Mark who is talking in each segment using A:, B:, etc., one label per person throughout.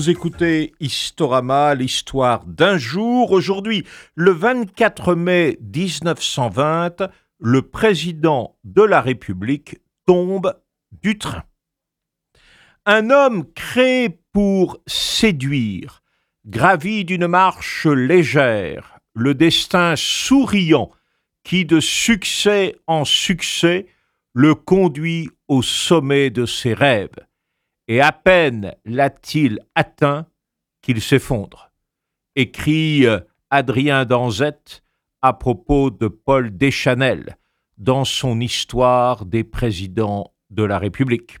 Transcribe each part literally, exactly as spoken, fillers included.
A: Vous écoutez Historama, l'histoire d'un jour. Aujourd'hui, le vingt-quatre mai mille neuf cent vingt, le président de la République tombe du train. Un homme créé pour séduire, gravi d'une marche légère, le destin souriant qui, de succès en succès, le conduit au sommet de ses rêves. Et à peine l'a-t-il atteint qu'il s'effondre, écrit Adrien Danzet à propos de Paul Deschanel dans son Histoire des présidents de la République.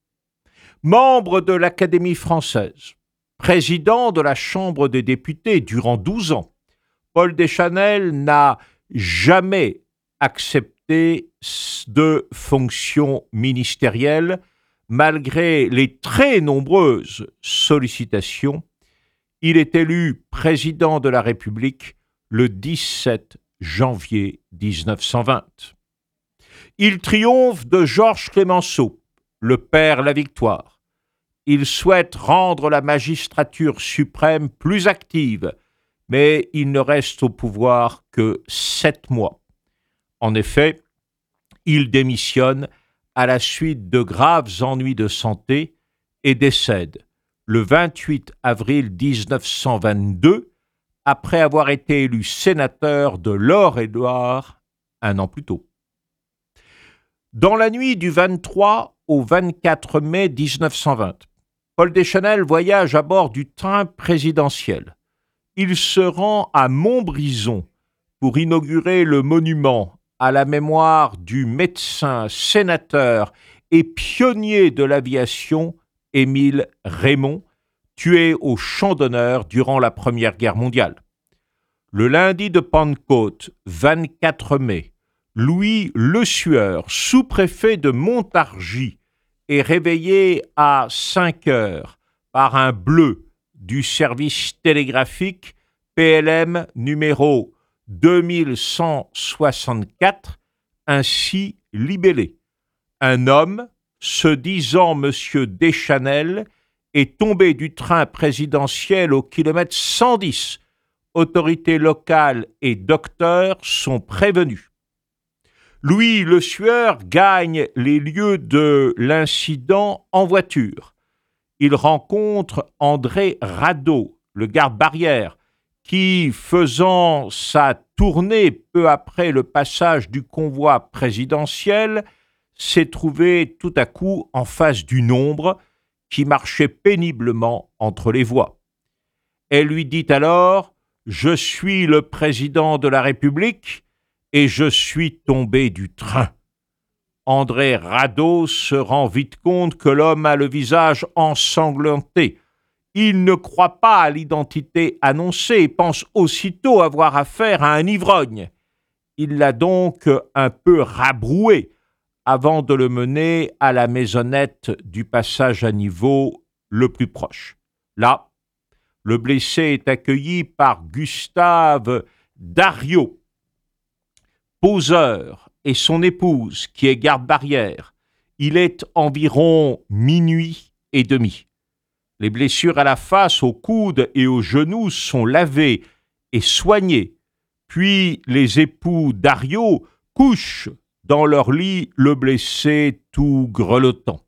A: Membre de l'Académie française, président de la Chambre des députés durant douze ans, Paul Deschanel n'a jamais accepté de fonction ministérielle. Malgré les très nombreuses sollicitations, il est élu président de la République le dix-sept janvier mille neuf cent vingt. Il triomphe de Georges Clemenceau, le père La Victoire. Il souhaite rendre la magistrature suprême plus active, mais il ne reste au pouvoir que sept mois. En effet, il démissionne à la suite de graves ennuis de santé et décède le vingt-huit avril mille neuf cent vingt-deux après avoir été élu sénateur de l'Eure-et-Loir un an plus tôt. Dans la nuit du vingt-trois au vingt-quatre mai mille neuf cent vingt, Paul Deschanel voyage à bord du train présidentiel. Il se rend à Montbrison pour inaugurer le monument à la mémoire du médecin, sénateur et pionnier de l'aviation Émile Reymond, tué au Champ d'honneur durant la Première Guerre mondiale. Le lundi de Pentecôte, vingt-quatre mai, Louis Lesueur, sous-préfet de Montargis, est réveillé à cinq heures par un bleu du service télégraphique P L M numéro deux mille cent soixante-quatre, ainsi libellé. Un homme, se disant Monsieur Deschanel, est tombé du train présidentiel au kilomètre cent dix. Autorités locales et docteurs sont prévenus. Louis Lesueur gagne les lieux de l'incident en voiture. Il rencontre André Rado, le garde-barrière, qui, faisant sa tournée peu après le passage du convoi présidentiel, s'est trouvé tout à coup en face d'une ombre qui marchait péniblement entre les voies. Elle lui dit alors « Je suis le président de la République et je suis tombé du train ». André Rado se rend vite compte que l'homme a le visage ensanglanté. Il ne croit pas à l'identité annoncée et pense aussitôt avoir affaire à un ivrogne. Il l'a donc un peu rabroué avant de le mener à la maisonnette du passage à niveau le plus proche. Là, le blessé est accueilli par Gustave Dariot, poseur, et son épouse, qui est garde-barrière. Il est environ minuit et demi. Les blessures à la face, aux coudes et aux genoux sont lavées et soignées. Puis les époux Dariot couchent dans leur lit le blessé tout grelottant.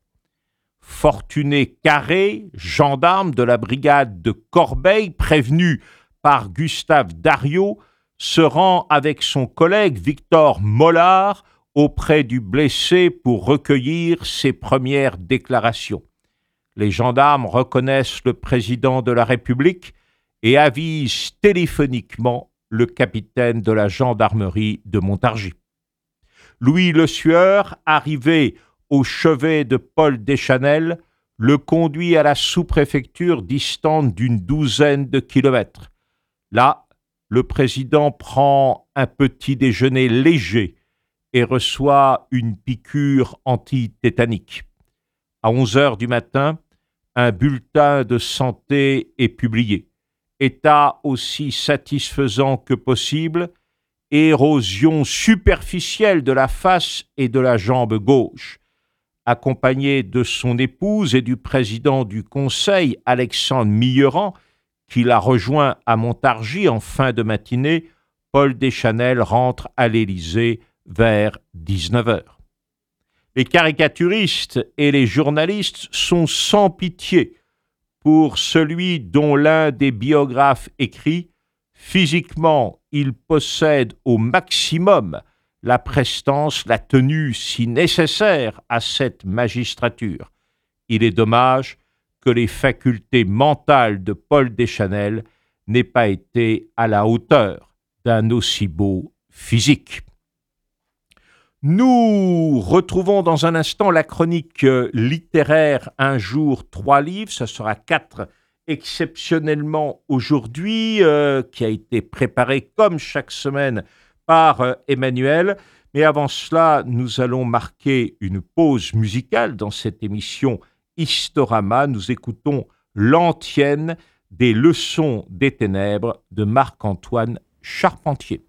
A: Fortuné Carré, gendarme de la brigade de Corbeil, prévenu par Gustave Dariot, se rend avec son collègue Victor Mollard auprès du blessé pour recueillir ses premières déclarations. Les gendarmes reconnaissent le président de la République et avisent téléphoniquement le capitaine de la gendarmerie de Montargis. Louis Lesueur, arrivé au chevet de Paul Deschanel, le conduit à la sous-préfecture distante d'une douzaine de kilomètres. Là, le président prend un petit déjeuner léger et reçoit une piqûre antitétanique. À onze heures du matin, un bulletin de santé est publié. État aussi satisfaisant que possible, érosion superficielle de la face et de la jambe gauche. accompagné de son épouse et du président du Conseil, Alexandre Millerand, qui l'a rejoint à Montargis en fin de matinée, Paul Deschanel rentre à l'Élysée vers dix-neuf heures. Les caricaturistes et les journalistes sont sans pitié pour celui dont l'un des biographes écrit « Physiquement, il possède au maximum la prestance, la tenue si nécessaire à cette magistrature. Il est dommage que les facultés mentales de Paul Deschanel n'aient pas été à la hauteur d'un aussi beau physique. » Nous retrouvons dans un instant la chronique littéraire Un jour, trois livres. Ce sera quatre exceptionnellement aujourd'hui, euh, qui a été préparé comme chaque semaine par euh, Emmanuel. Mais avant cela, nous allons marquer une pause musicale dans cette émission Historama. Nous écoutons l'antienne des leçons des ténèbres de Marc-Antoine Charpentier.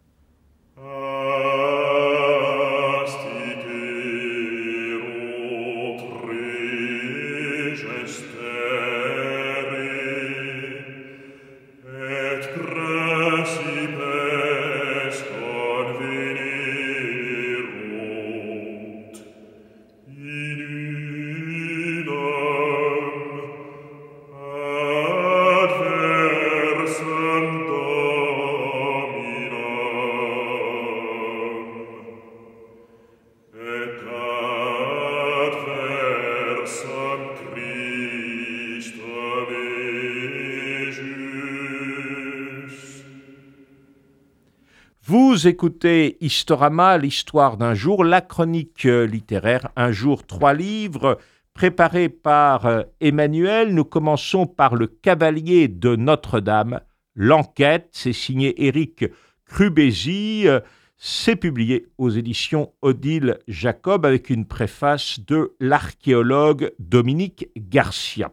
A: Vous écoutez Historama, l'histoire d'un jour, la chronique littéraire, un jour, trois livres, préparée par Emmanuel. Nous commençons par Le Cavalier de Notre-Dame, l'enquête, c'est signé Éric Crubézy, c'est publié aux éditions Odile Jacob avec une préface de l'archéologue Dominique Garcia.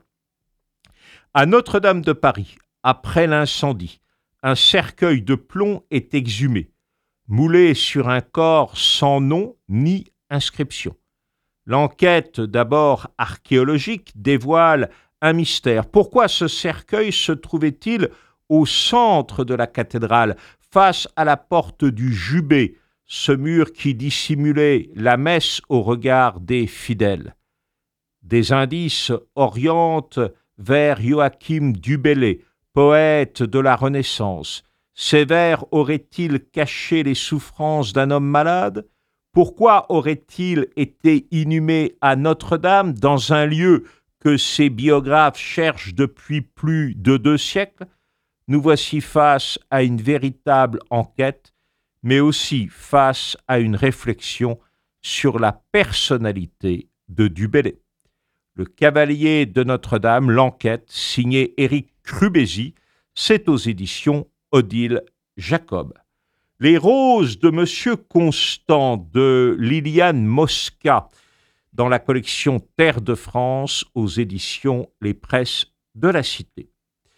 A: À Notre-Dame de Paris, après l'incendie, un cercueil de plomb est exhumé, moulé sur un corps sans nom ni inscription. L'enquête, d'abord archéologique, dévoile un mystère. Pourquoi ce cercueil se trouvait-il au centre de la cathédrale, face à la porte du jubé, ce mur qui dissimulait la messe au regard des fidèles? Des indices orientent vers Joachim du Bellay, poète de la Renaissance. Ces vers auraient-ils caché les souffrances d'un homme malade? Pourquoi aurait-il été inhumé à Notre-Dame, dans un lieu que ses biographes cherchent depuis plus de deux siècles? Nous voici face à une véritable enquête, mais aussi face à une réflexion sur la personnalité de du Bellay. Le Cavalier de Notre-Dame, l'enquête, signé Éric Crubézy, c'est aux éditions Odile Jacob. Les roses de Monsieur Constant de Liliane Mosca, dans la collection Terre de France, aux éditions Les Presses de la Cité.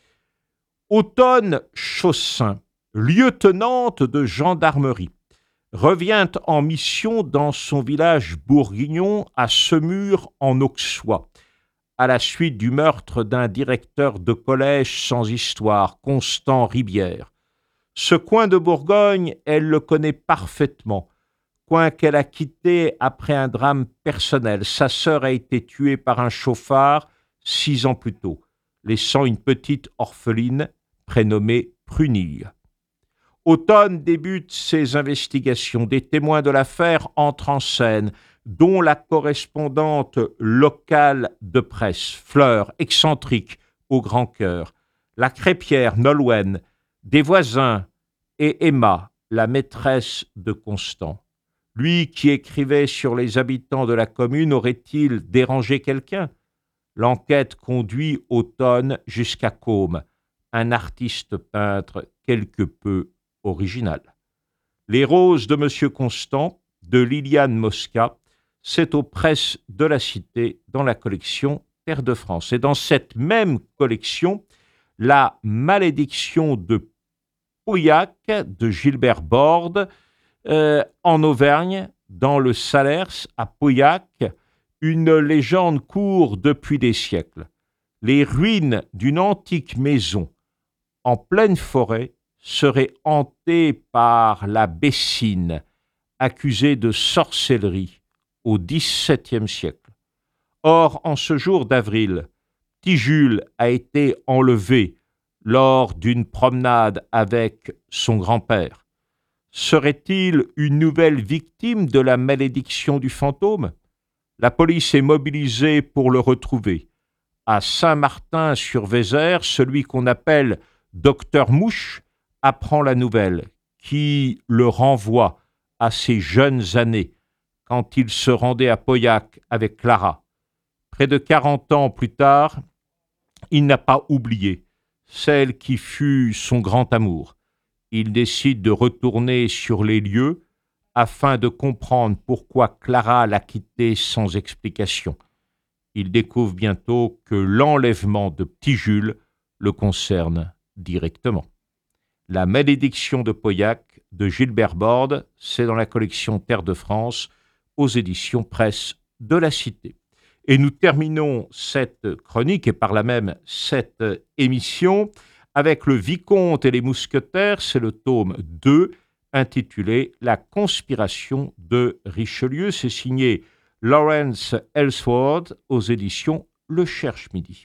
A: Autonne Chaussin, lieutenante de gendarmerie, revient en mission dans son village bourguignon à Semur en Auxois, à la suite du meurtre d'un directeur de collège sans histoire, Constant Ribière. Ce coin de Bourgogne, elle le connaît parfaitement, coin qu'elle a quitté après un drame personnel. Sa sœur a été tuée par un chauffard six ans plus tôt, laissant une petite orpheline prénommée Prunille. Automne débute ses investigations. Des témoins de l'affaire entrent en scène, dont la correspondante locale de presse, Fleur, excentrique, au grand cœur, la crêpière Nolwenn, des voisins, et Emma, la maîtresse de Constant. Lui qui écrivait sur les habitants de la commune, aurait-il dérangé quelqu'un? L'enquête conduit Automne jusqu'à Côme, un artiste peintre quelque peu original. Les roses de Monsieur Constant, de Liliane Mosca, c'est aux Presses de la Cité dans la collection Terre de France. Et dans cette même collection, La malédiction de Pauillac de Gilbert Borde, euh, en Auvergne, dans le Salers, à Pauillac, Une légende court depuis des siècles. Les ruines d'une antique maison en pleine forêt seraient hantées par la Bessine, accusée de sorcellerie au dix-septième siècle. Or, en ce jour d'avril, petit Jules a été enlevé lors d'une promenade avec son grand-père. Serait-il une nouvelle victime de la malédiction du fantôme ? La police est mobilisée pour le retrouver. À Saint-Martin-sur-Vézère, celui qu'on appelle Docteur Mouche apprend la nouvelle, qui le renvoie à ses jeunes années, quand il se rendait à Pauillac avec Clara. Près de quarante ans plus tard, il n'a pas oublié celle qui fut son grand amour. Il décide de retourner sur les lieux afin de comprendre pourquoi Clara l'a quitté sans explication. Il découvre bientôt que l'enlèvement de petit Jules le concerne directement. La malédiction de Pauillac de Gilbert Borde, c'est dans la collection Terre de France aux éditions Presse de la Cité. Et nous terminons cette chronique et par là même cette émission avec le Vicomte et les Mousquetaires, c'est le tome deux intitulé La conspiration de Richelieu. C'est signé Lawrence Ellsworth aux éditions Le Cherche-Midi.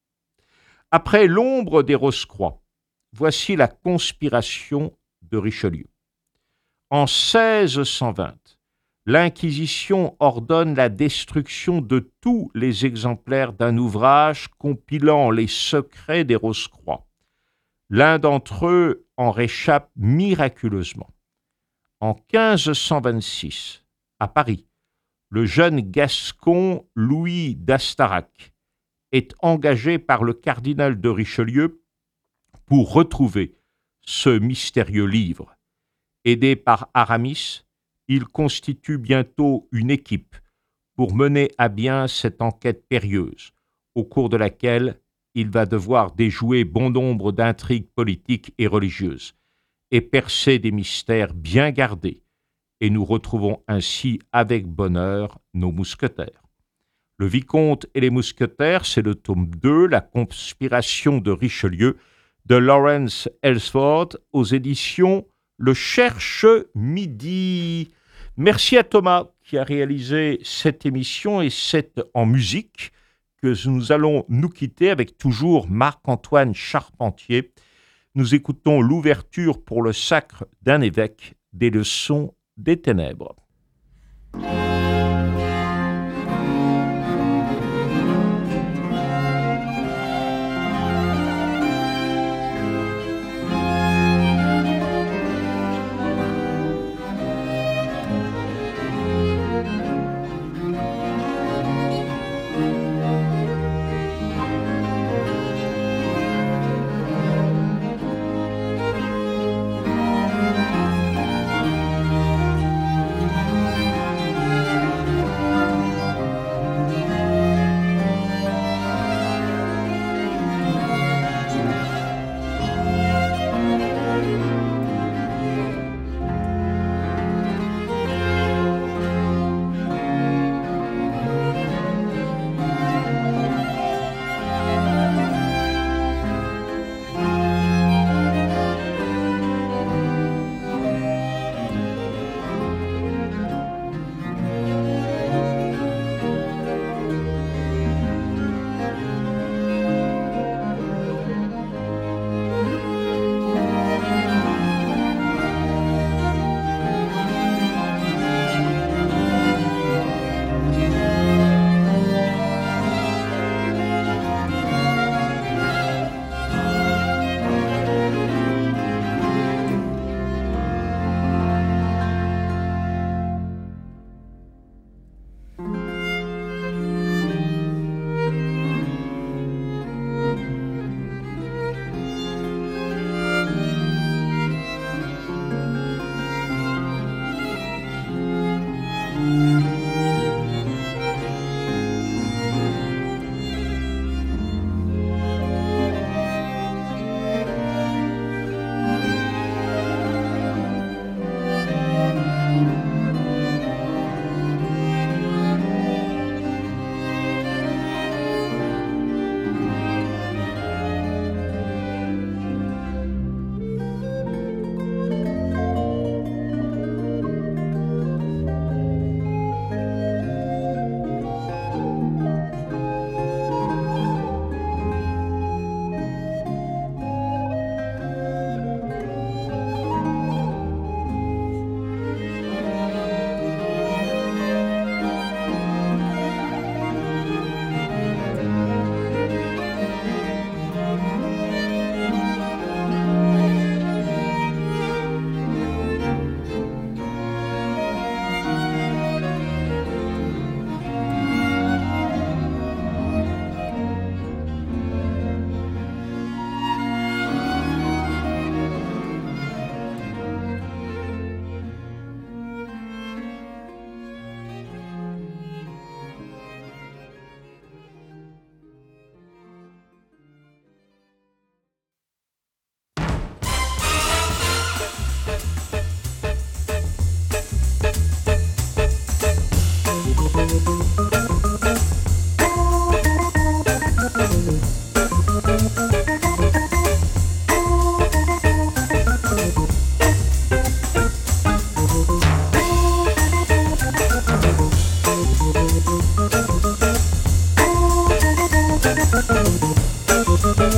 A: Après l'ombre des Rose-Croix, voici la conspiration de Richelieu. En seize cent vingt, l'Inquisition ordonne la destruction de tous les exemplaires d'un ouvrage compilant les secrets des Rose-Croix. L'un d'entre eux en réchappe miraculeusement. En quinze cent vingt-six, à Paris, le jeune Gascon Louis d'Astarac est engagé par le cardinal de Richelieu pour retrouver ce mystérieux livre. Aidé par Aramis, il constitue bientôt une équipe pour mener à bien cette enquête périlleuse, au cours de laquelle il va devoir déjouer bon nombre d'intrigues politiques et religieuses, et percer des mystères bien gardés, et nous retrouvons ainsi avec bonheur nos mousquetaires. Le Vicomte et les Mousquetaires, c'est le tome deux, La conspiration de Richelieu, de Lawrence Ellsworth, aux éditions Le Cherche-Midi. Merci à Thomas qui a réalisé cette émission et cette en musique que nous allons nous quitter avec toujours Marc-Antoine Charpentier. Nous écoutons l'ouverture pour le sacre d'un évêque des leçons des ténèbres.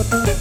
B: Thank you.